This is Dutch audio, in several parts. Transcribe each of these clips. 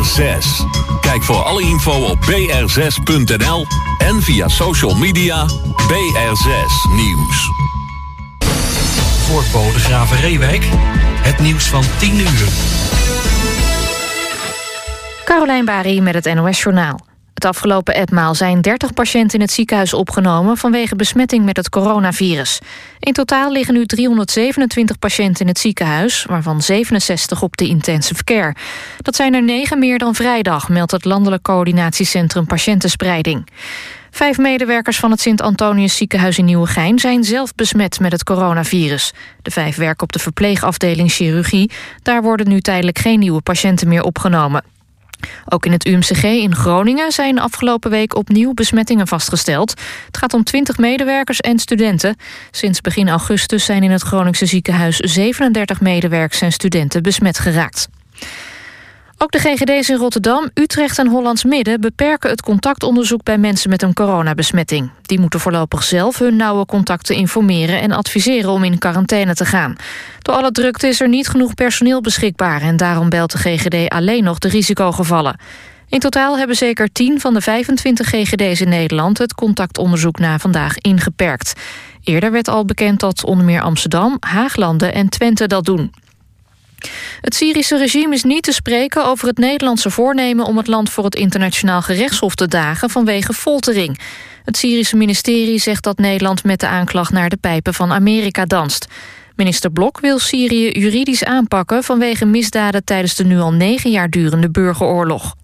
BR6. Kijk voor alle info op br6.nl en via social media BR6 Nieuws. Voor Bodegraven-Reewijk, het nieuws van 10 uur. Carolijn Bari met het NOS-journaal. Het afgelopen etmaal zijn 30 patiënten in het ziekenhuis opgenomen vanwege besmetting met het coronavirus. In totaal liggen nu 327 patiënten in het ziekenhuis, waarvan 67 op de intensive care. Dat zijn er 9 meer dan vrijdag, meldt het Landelijk Coördinatiecentrum Patiëntenspreiding. 5 medewerkers van het Sint-Antonius ziekenhuis in Nieuwegein zijn zelf besmet met het coronavirus. De 5 werken op de verpleegafdeling chirurgie. Daar worden nu tijdelijk geen nieuwe patiënten meer opgenomen. Ook in het UMCG in Groningen zijn afgelopen week opnieuw besmettingen vastgesteld. Het gaat om 20 medewerkers en studenten. Sinds begin augustus zijn in het Groningse ziekenhuis 37 medewerkers en studenten besmet geraakt. Ook de GGD's in Rotterdam, Utrecht en Hollands Midden beperken het contactonderzoek bij mensen met een coronabesmetting. Die moeten voorlopig zelf hun nauwe contacten informeren en adviseren om in quarantaine te gaan. Door alle drukte is er niet genoeg personeel beschikbaar en daarom belt de GGD alleen nog de risicogevallen. In totaal hebben zeker 10 van de 25 GGD's in Nederland het contactonderzoek na vandaag ingeperkt. Eerder werd al bekend dat onder meer Amsterdam, Haaglanden en Twente dat doen. Het Syrische regime is niet te spreken over het Nederlandse voornemen om het land voor het internationaal gerechtshof te dagen vanwege foltering. Het Syrische ministerie zegt dat Nederland met de aanklacht naar de pijpen van Amerika danst. Minister Blok wil Syrië juridisch aanpakken vanwege misdaden tijdens de nu al 9 jaar durende burgeroorlog.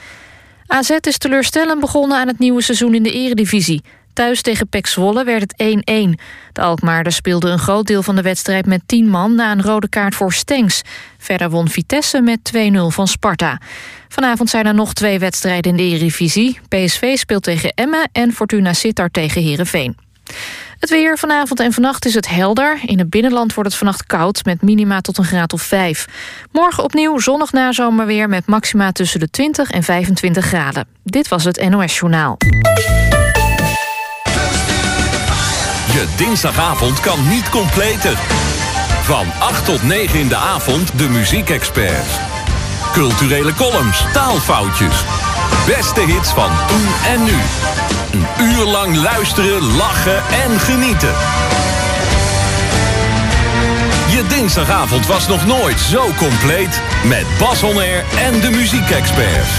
AZ is teleurstellend begonnen aan het nieuwe seizoen in de Eredivisie. Thuis tegen PEC Zwolle werd het 1-1. De Alkmaarders speelden een groot deel van de wedstrijd met 10 man na een rode kaart voor Stengs. Verder won Vitesse met 2-0 van Sparta. Vanavond zijn er nog 2 wedstrijden in de Eredivisie. PSV speelt tegen Emmen en Fortuna Sittard tegen Heerenveen. Het weer vanavond en vannacht is het helder. In het binnenland wordt het vannacht koud met minima tot een graad of 5. Morgen opnieuw zonnig nazomerweer met maxima tussen de 20 en 25 graden. Dit was het NOS Journaal. Je dinsdagavond kan niet completer. Van 8 tot 9 in de avond de muziekexperts. Culturele columns, taalfoutjes. Beste hits van toen en nu. Een uur lang luisteren, lachen en genieten. Je dinsdagavond was nog nooit zo compleet. Met Bas On Air en de muziekexperts.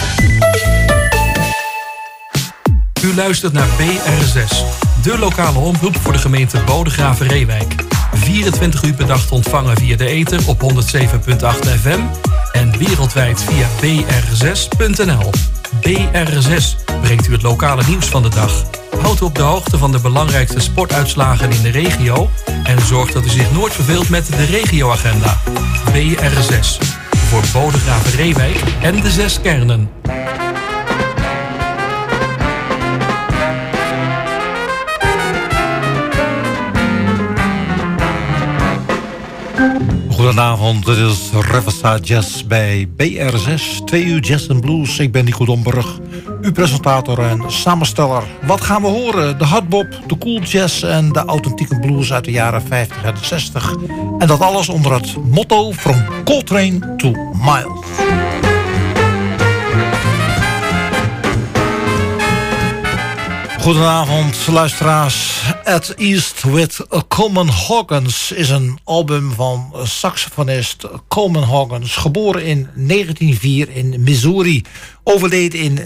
U luistert naar BR6, de lokale omroep voor de gemeente Bodegraven-Reewijk. 24 uur per dag te ontvangen via de ether op 107.8 FM en wereldwijd via br6.nl. BR6 brengt u het lokale nieuws van de dag. Houdt u op de hoogte van de belangrijkste sportuitslagen in de regio en zorgt dat u zich nooit verveelt met de regioagenda. BR6 voor Bodegraven-Reewijk en de 6 kernen. Goedenavond, dit is Riverside Jazz bij BR6, 2 uur jazz en blues. Ik ben Nico Domburg, uw presentator en samensteller. Wat gaan we horen? De hardbop, de cool jazz en de authentieke blues uit de jaren 50 en 60. En dat alles onder het motto From Coltrane to Miles. Goedenavond, luisteraars. At East with Coleman Hawkins is een album van saxofonist Coleman Hawkins. Geboren in 1904 in Missouri. Overleden in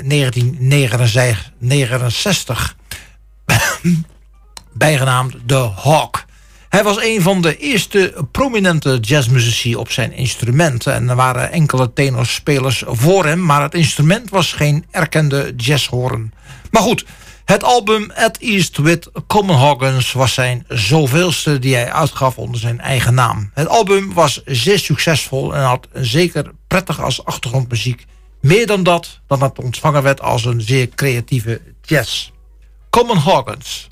1969. Bijgenaamd The Hawk. Hij was een van de eerste prominente jazzmuzici op zijn instrument. En er waren enkele tenorspelers voor hem. Maar het instrument was geen erkende jazzhoorn. Maar goed, het album At East with Coleman Hawkins was zijn zoveelste die hij uitgaf onder zijn eigen naam. Het album was zeer succesvol en had zeker prettig als achtergrondmuziek. Meer dan dat het ontvangen werd als een zeer creatieve jazz. Coleman Hawkins.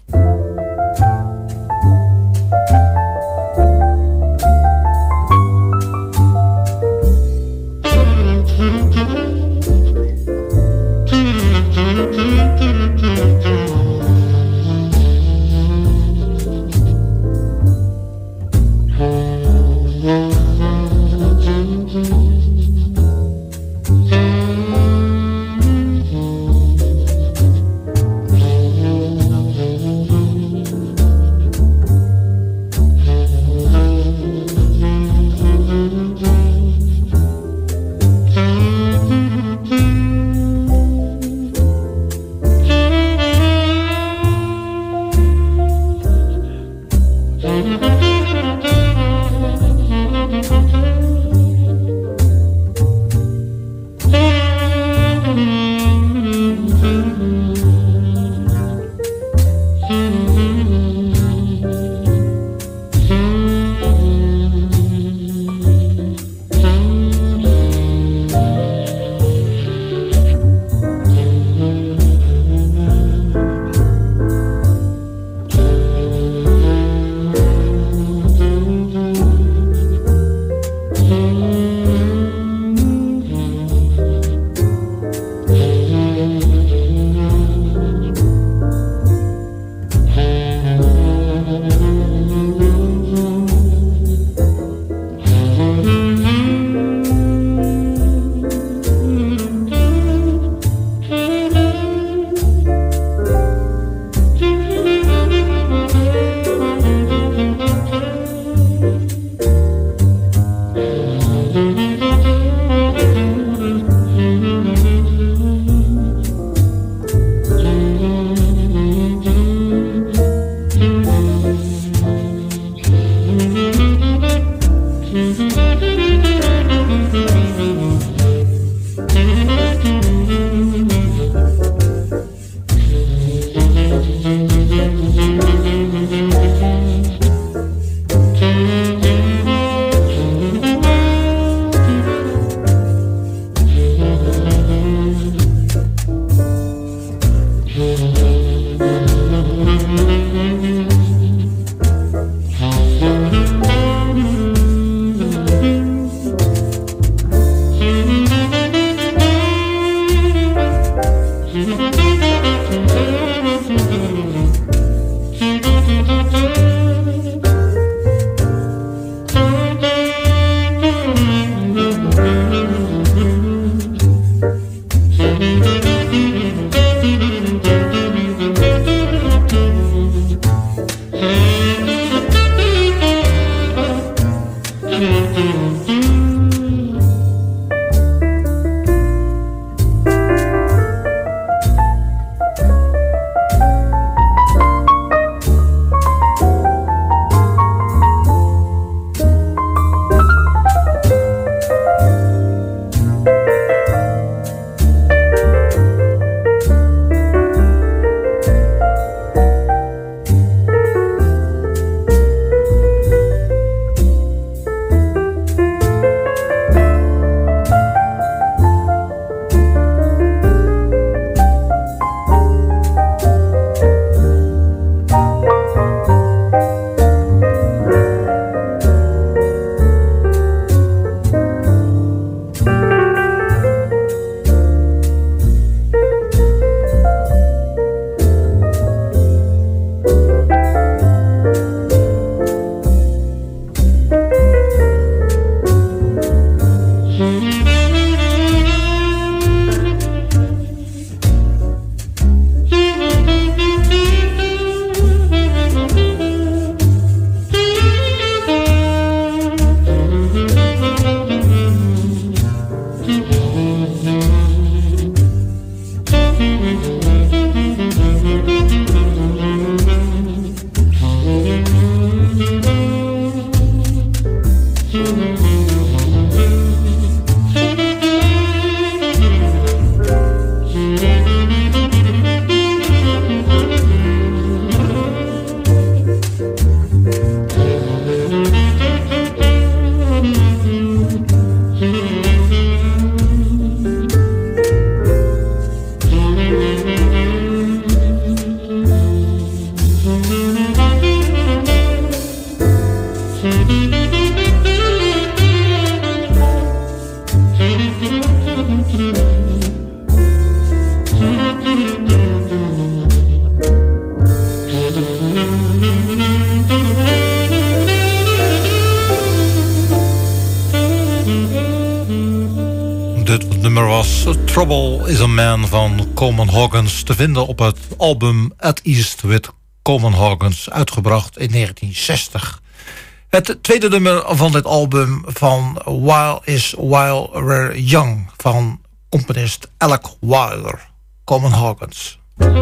Dit nummer was Trouble is a Man van Coleman Hawkins, te vinden op het album At East with Coleman Hawkins, uitgebracht in 1960. Het tweede nummer van dit album van While We're Young van componist Alec Wilder, Coleman Hawkins.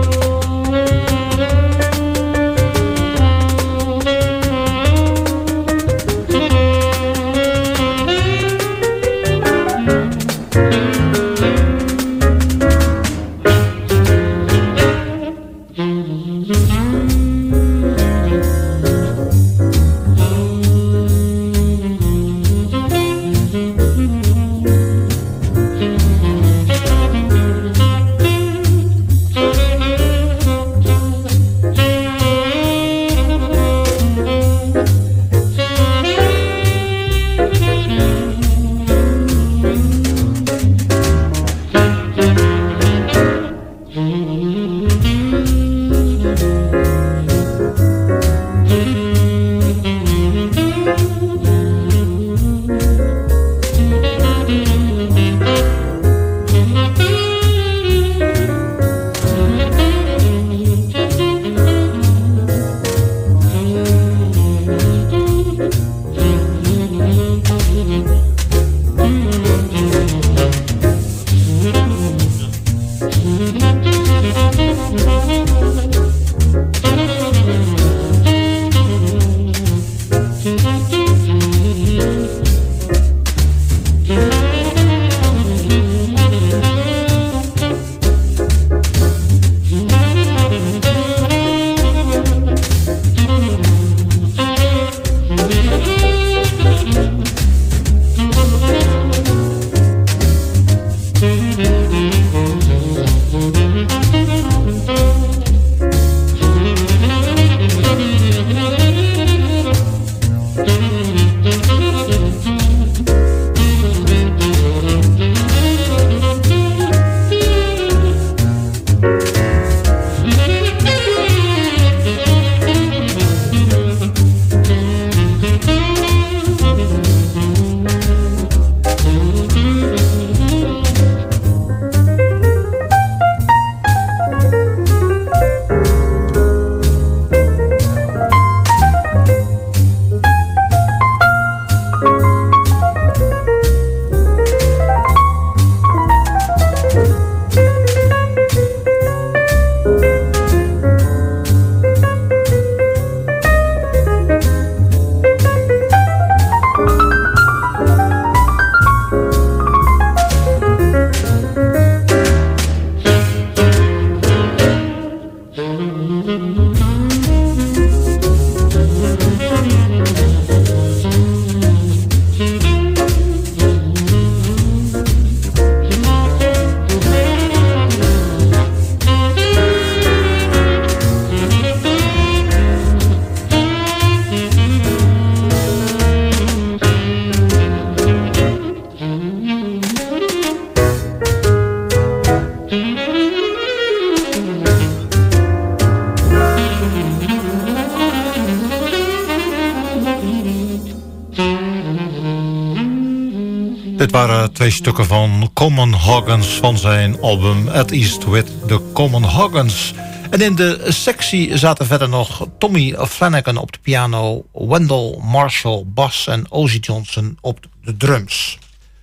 Dit waren twee stukken van Coleman Hawkins van zijn album At East with the Coleman Hawkins. En in de sectie zaten verder nog Tommy Flanagan op de piano, Wendell Marshall bas en Ozzie Johnson op de drums.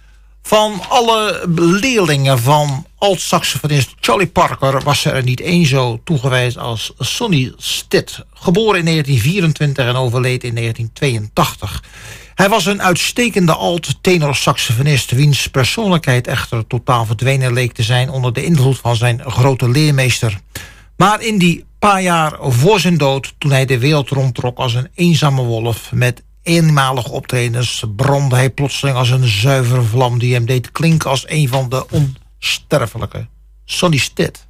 Van alle leerlingen van alt-saxofonist Charlie Parker was er niet één zo toegewijd als Sonny Stitt. Geboren in 1924 en overleed in 1982. Hij was een uitstekende alt-tenor-saxofonist, wiens persoonlijkheid echter totaal verdwenen leek te zijn onder de invloed van zijn grote leermeester. Maar in die paar jaar voor zijn dood, toen hij de wereld rondtrok als een eenzame wolf met eenmalige optredens, brandde hij plotseling als een zuivere vlam die hem deed klinken als een van de onsterfelijke. Sonny Stitt.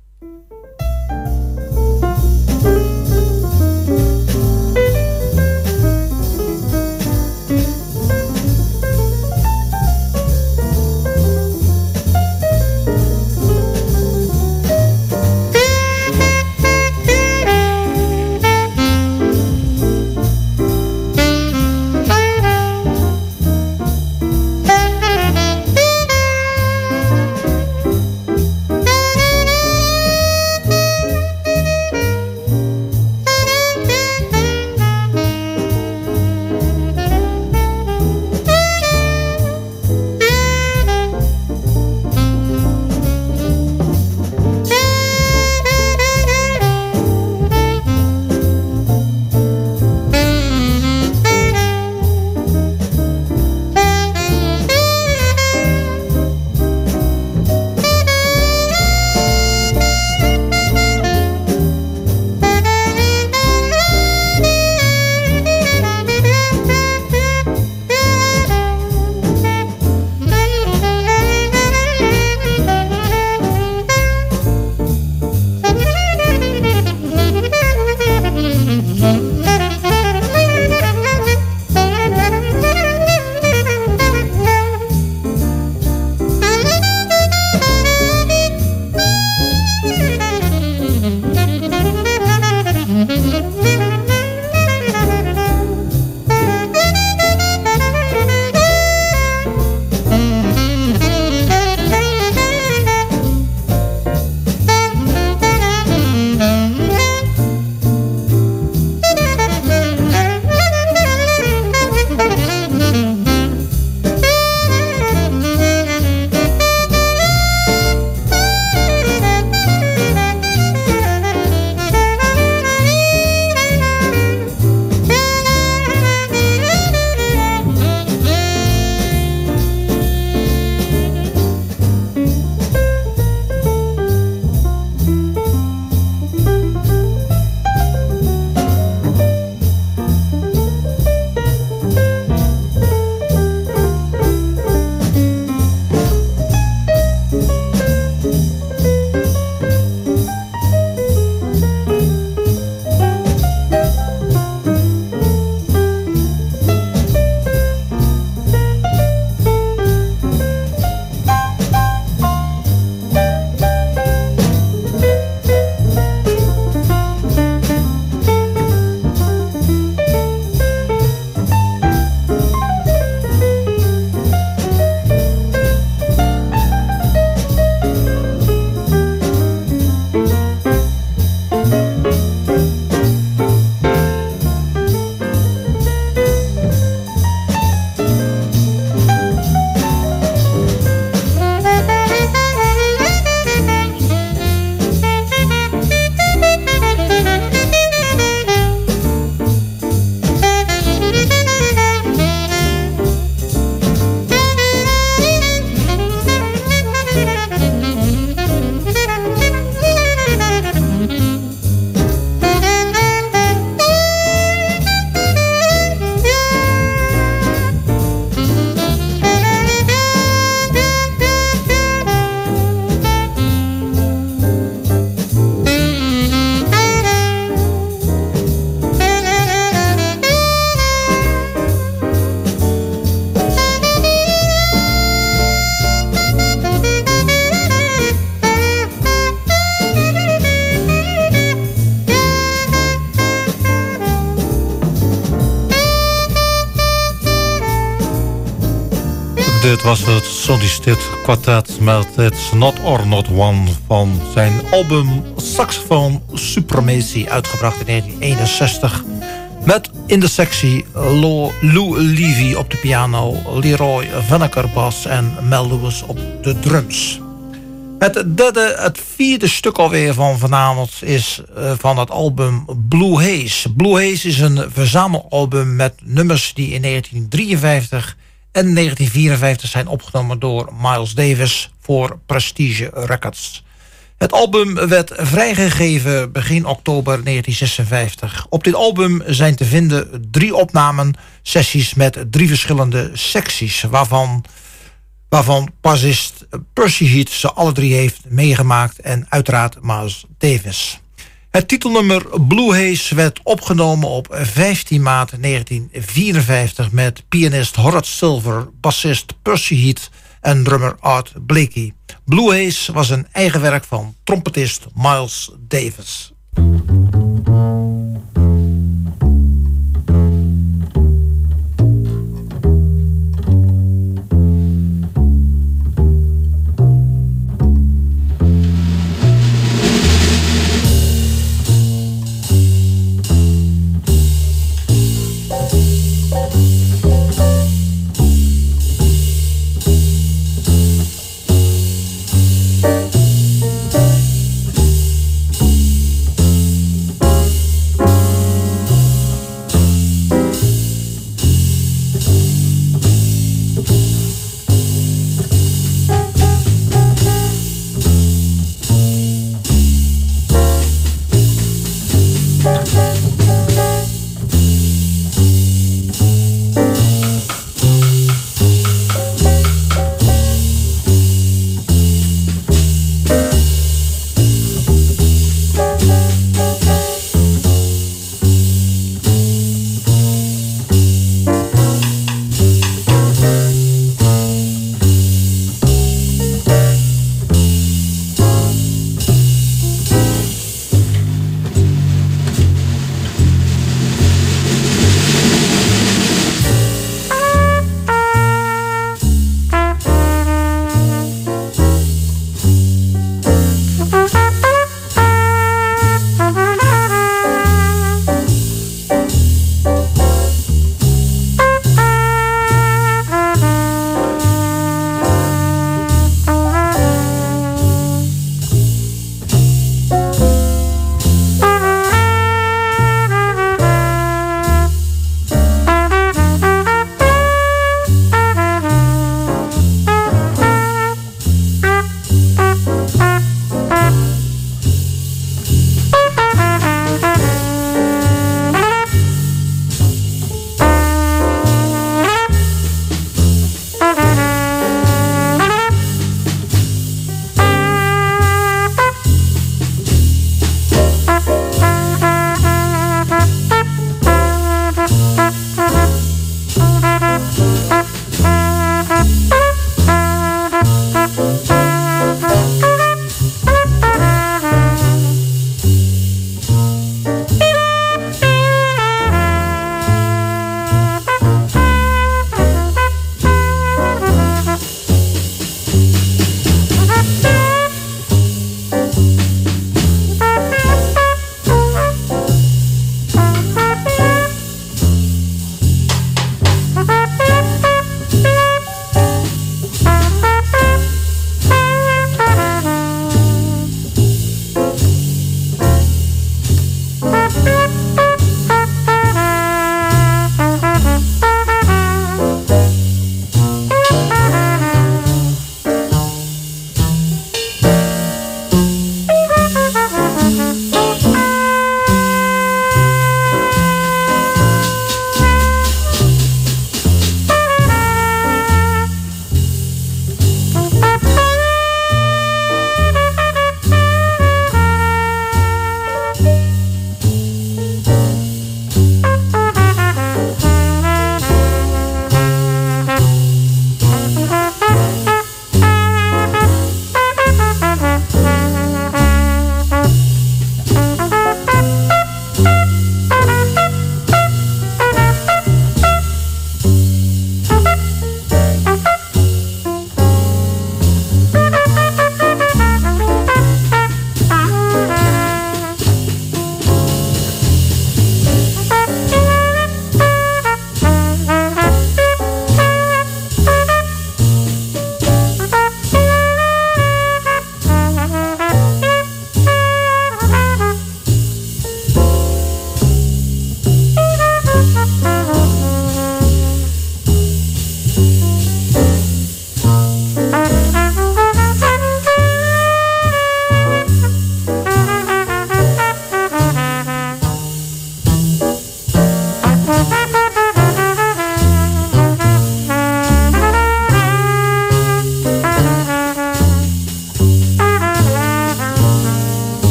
Dit was het Sollicit Quartet met It's Not or Not One van zijn album Saxophone Supremacy, uitgebracht in 1961. Met in de sectie Lou Levy op de piano, Leroy Vanneker bas en Mel Lewis op de drums. Het vierde stuk alweer van vanavond is van het album Blue Haze. Blue Haze is een verzamelalbum met nummers die in 1953 en 1954 zijn opgenomen door Miles Davis voor Prestige Records. Het album werd vrijgegeven begin oktober 1956. Op dit album zijn te vinden 3 opnamesessies met 3 verschillende secties, waarvan bassist Percy Heath ze alle 3 heeft meegemaakt en uiteraard Miles Davis. Het titelnummer Blue Haze werd opgenomen op 15 maart 1954 met pianist Horace Silver, bassist Percy Heath en drummer Art Blakey. Blue Haze was een eigen werk van trompetist Miles Davis.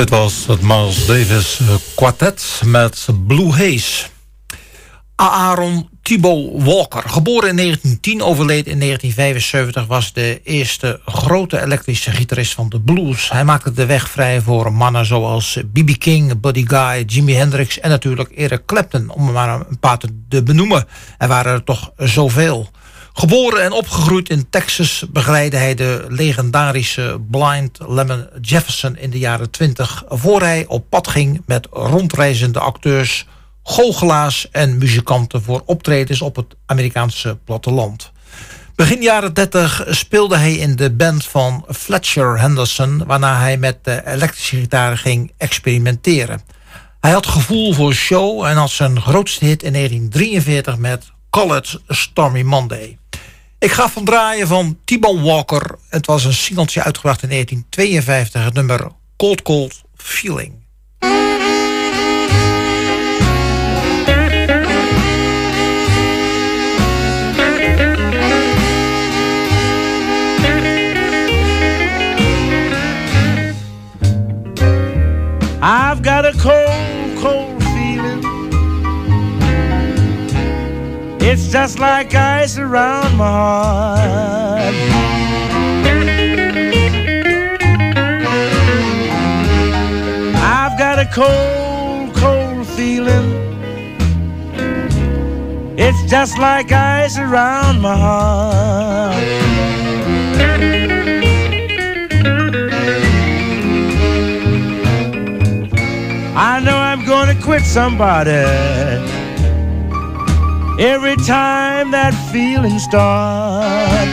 Dit was het Miles Davis Quartet met Blue Haze. Aaron Thibault Walker, geboren in 1910, overleden in 1975... was de eerste grote elektrische gitarist van de blues. Hij maakte de weg vrij voor mannen zoals B.B. King, Buddy Guy, Jimi Hendrix... en natuurlijk Eric Clapton, om er maar een paar te benoemen. Er waren er toch zoveel. Geboren en opgegroeid in Texas begeleidde hij de legendarische Blind Lemon Jefferson in de jaren 20... voor hij op pad ging met rondreizende acteurs, goochelaars en muzikanten voor optredens op het Amerikaanse platteland. Begin jaren 30 speelde hij in de band van Fletcher Henderson, waarna hij met de elektrische gitaar ging experimenteren. Hij had gevoel voor show en had zijn grootste hit in 1943 met Call It Stormy Monday. Ik ga van draaien van Thibault Walker. Het was een singeltje uitgebracht in 1952, het nummer Cold Cold Feeling. I've got a cold, cold feeling. It's just like ice around my heart. I've got a cold, cold feeling. It's just like ice around my heart. I know I'm gonna quit somebody every time that feeling starts.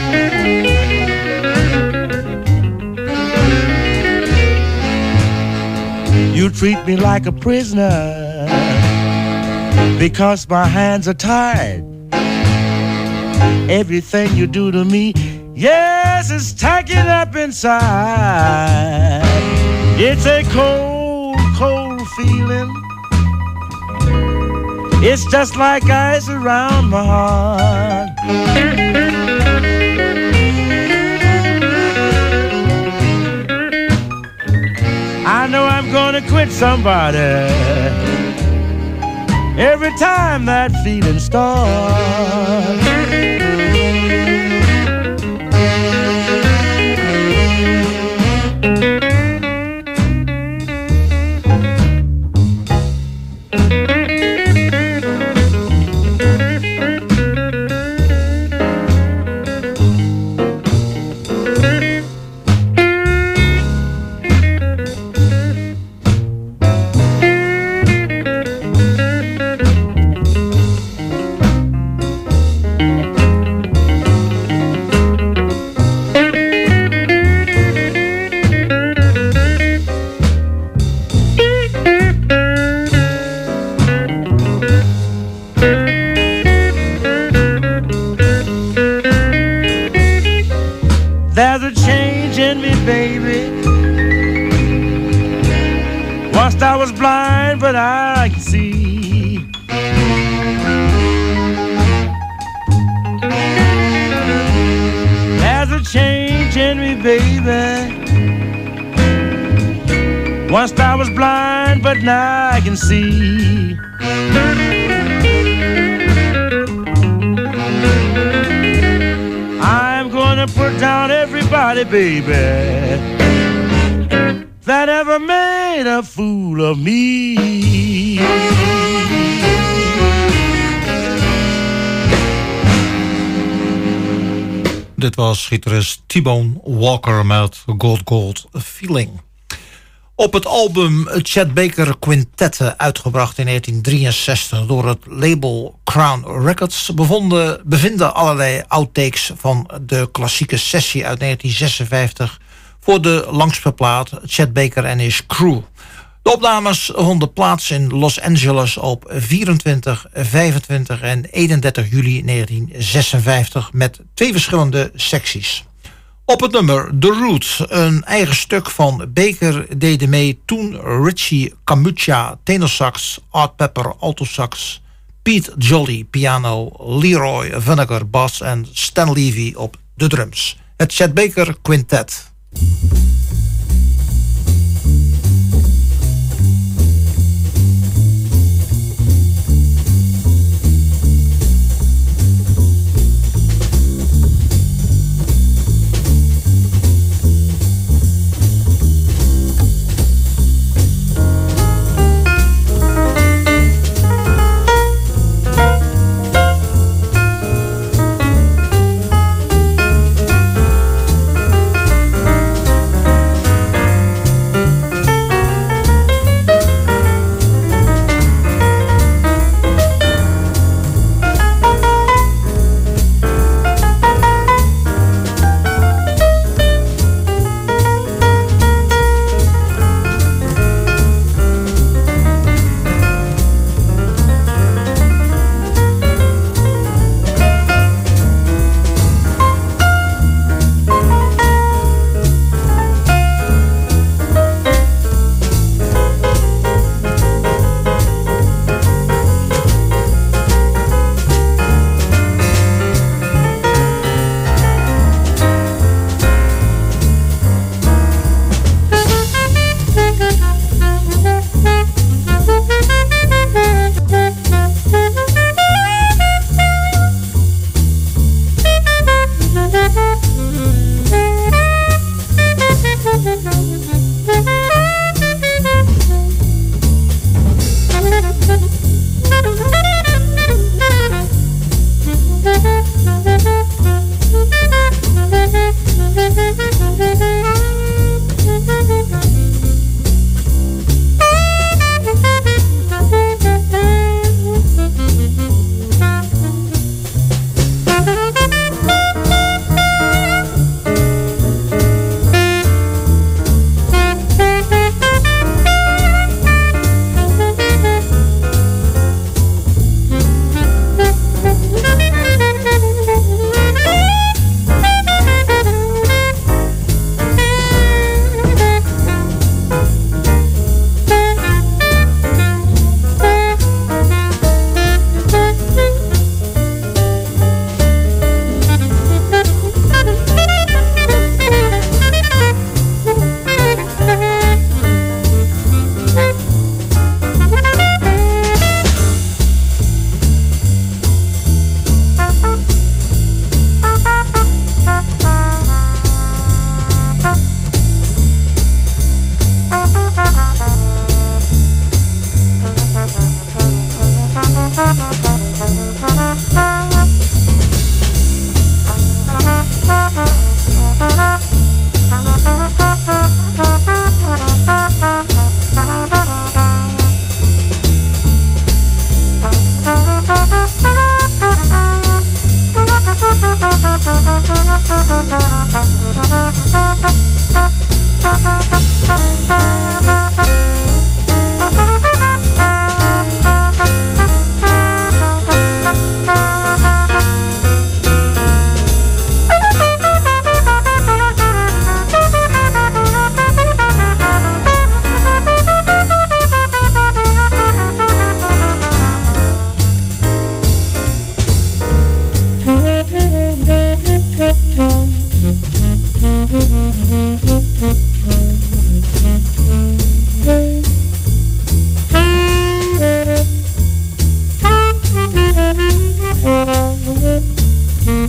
You treat me like a prisoner because my hands are tied. Everything you do to me, yes, it's tacking up inside. It's a cold, cold feeling. It's just like ice around my heart. I know I'm gonna quit somebody every time that feeling starts. There's a change in me, baby. Once I was blind, but I can see. There's a change in me, baby. Once I was blind, but now I can see. I'm gonna put down everybody, baby, that ever made a fool of me. Dit was gitarist Thibault Walker met Gold Gold Feeling. Op het album Chet Baker Quintet, uitgebracht in 1963 door het label Crown Records, bevinden allerlei outtakes van de klassieke sessie uit 1956 voor de langspeelplaat Chet Baker and His Crew. De opnames vonden plaats in Los Angeles op 24, 25 en 31 juli 1956 met 2 verschillende secties. Op het nummer The Root, een eigen stuk van Baker, deden mee toen Richie Camucha tenorsax, Art Pepper altosax, Pete Jolly piano, Leroy Vinegar bas en Stan Levy op de drums. Het Chet Baker Quintet.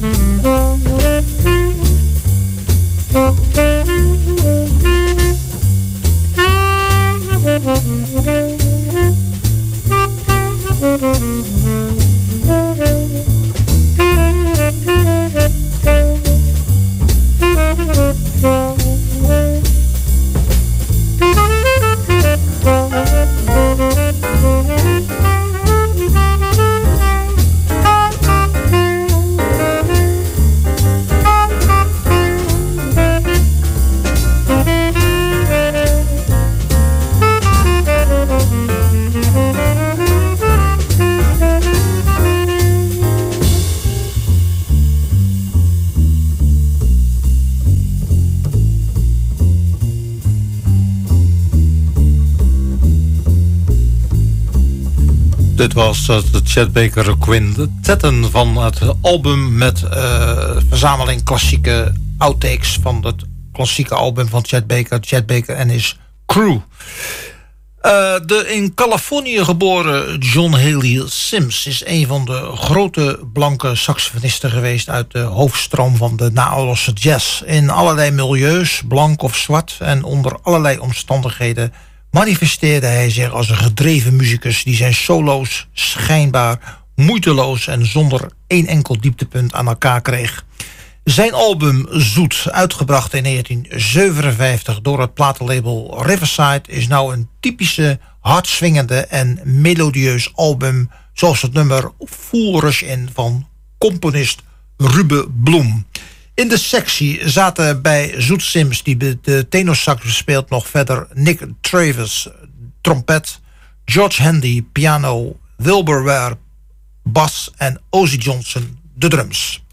Dit was de Chet Baker Quintetten van het album met verzameling klassieke outtakes van het klassieke album van Chet Baker en his crew. De in Californië geboren John Haley Sims is een van de grote blanke saxofonisten geweest uit de hoofdstroom van de naoorlogse jazz. In allerlei milieus, blank of zwart en onder allerlei omstandigheden manifesteerde hij zich als een gedreven muzikus die zijn solo's schijnbaar moeiteloos en zonder één enkel dieptepunt aan elkaar kreeg. Zijn album Zoet, uitgebracht in 1957 door het platenlabel Riverside, is nou een typische hardswingende en melodieus album, zoals het nummer Full Rush In van componist Rube Bloem. In de sectie zaten bij Zoet Sims, die de tenorsax speelt, nog verder Nick Travis, trompet, George Handy, piano, Wilbur Ware, bas en Ozzie Johnson, de drums.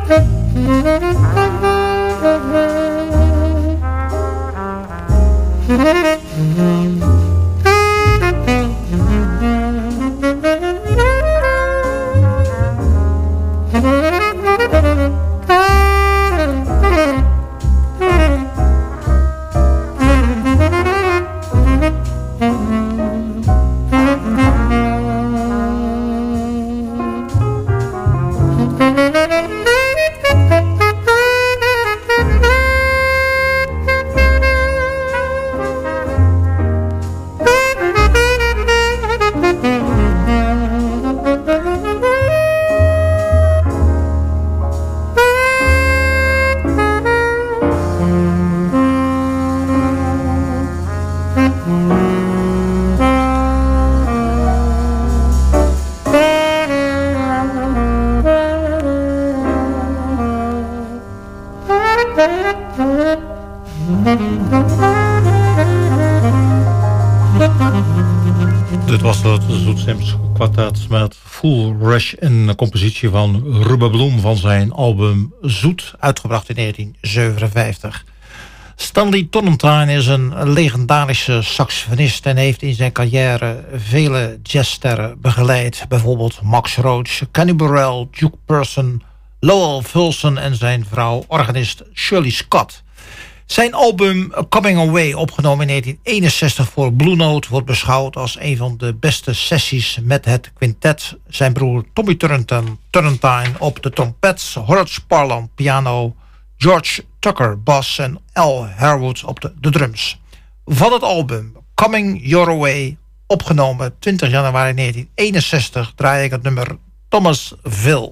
Dit was het Zoet Sims kwartet met Full Rush, een compositie van Ruben Bloem van zijn album Zoet, uitgebracht in 1957. Stanley Tonnentine is een legendarische saxofonist en heeft in zijn carrière vele jazzsterren begeleid. Bijvoorbeeld Max Roach, Kenny Burrell, Duke Person, Lowell Fulson en zijn vrouw organist Shirley Scott. Zijn album Coming Away, opgenomen in 1961 voor Blue Note, wordt beschouwd als een van de beste sessies met het quintet. Zijn broer Tommy Turrentine op de trompet, Horace Parlan piano, George Tucker bas en Al Harewood op de drums. Van het album Coming Your Way, opgenomen 20 januari 1961, draai ik het nummer Thomasville.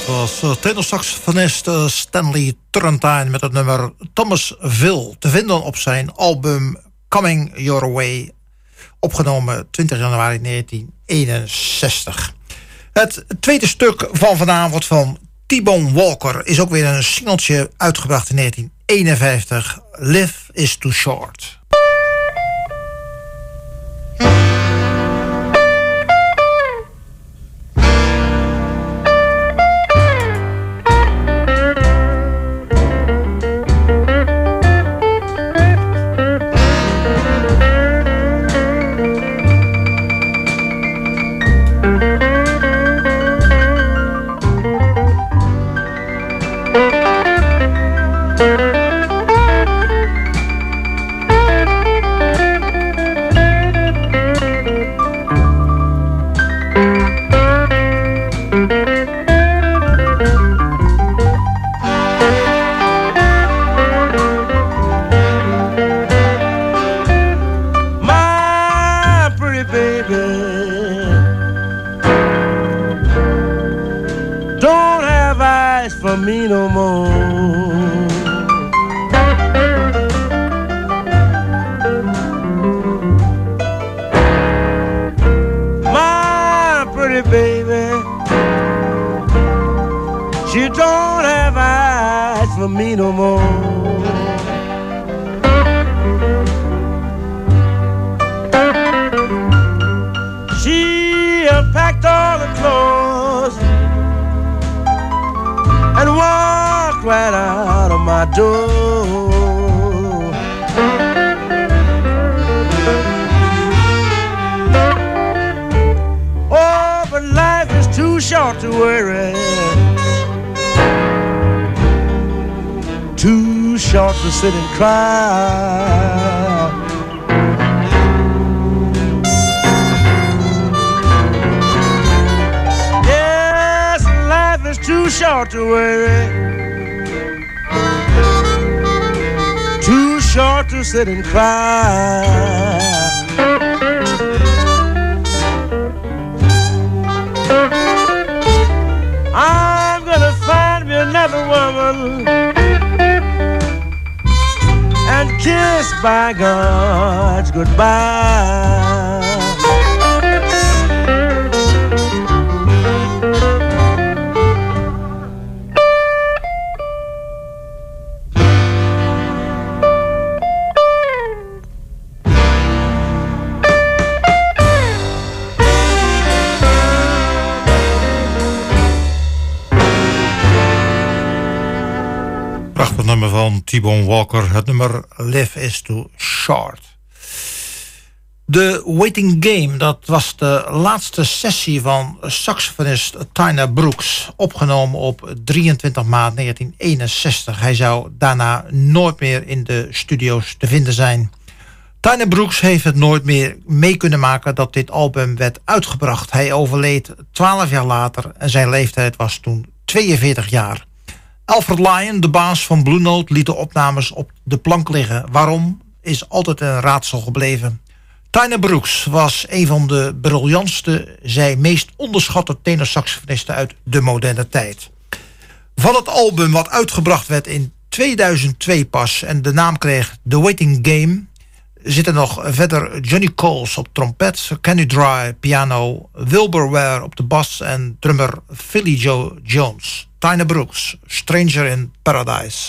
Dat was tenorsaxofonist Stanley Turrentine met het nummer Thomasville. Te vinden op zijn album Coming Your Way. Opgenomen 20 januari 1961. Het tweede stuk van vanavond van T-Bone Walker is ook weer een singeltje uitgebracht in 1951. Life is Too Short. Me no more. My pretty baby, she don't have eyes for me no more. She packed all the clothes and walked right out of my door. Oh, but life is too short to worry, too short to sit and cry. Too short to worry, too short to sit and cry. I'm gonna find me another woman and kiss bygones goodbye. Het nummer van T-Bone Walker, het nummer Life is Too Short. De Waiting Game, dat was de laatste sessie van saxofonist Tyner Brooks, opgenomen op 23 maart 1961. Hij zou daarna nooit meer in de studio's te vinden zijn. Tyner Brooks heeft het nooit meer mee kunnen maken dat dit album werd uitgebracht. Hij overleed 12 jaar later en zijn leeftijd was toen 42 jaar. Alfred Lion, de baas van Blue Note, liet de opnames op de plank liggen. Waarom, is altijd een raadsel gebleven. Tyner Brooks was een van de briljantste, zij meest onderschatte tenorsaxofonisten uit de moderne tijd. Van het album wat uitgebracht werd in 2002 pas en de naam kreeg The Waiting Game, zitten nog verder Johnny Coles op trompet, Kenny Dry piano, Wilbur Ware op de bas en drummer Philly Joe Jones. Tyner Brooks, Stranger in Paradise.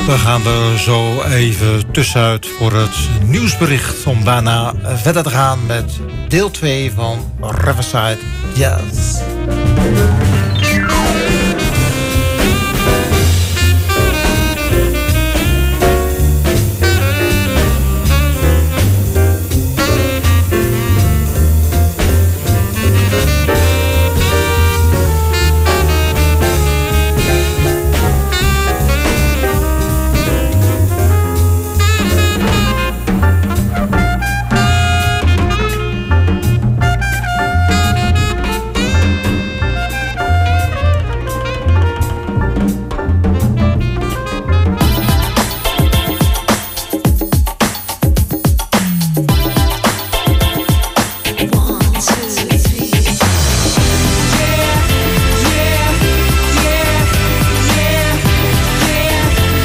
We gaan er zo even tussenuit voor het nieuwsbericht, om daarna verder te gaan met deel 2 van Riverside Jazz.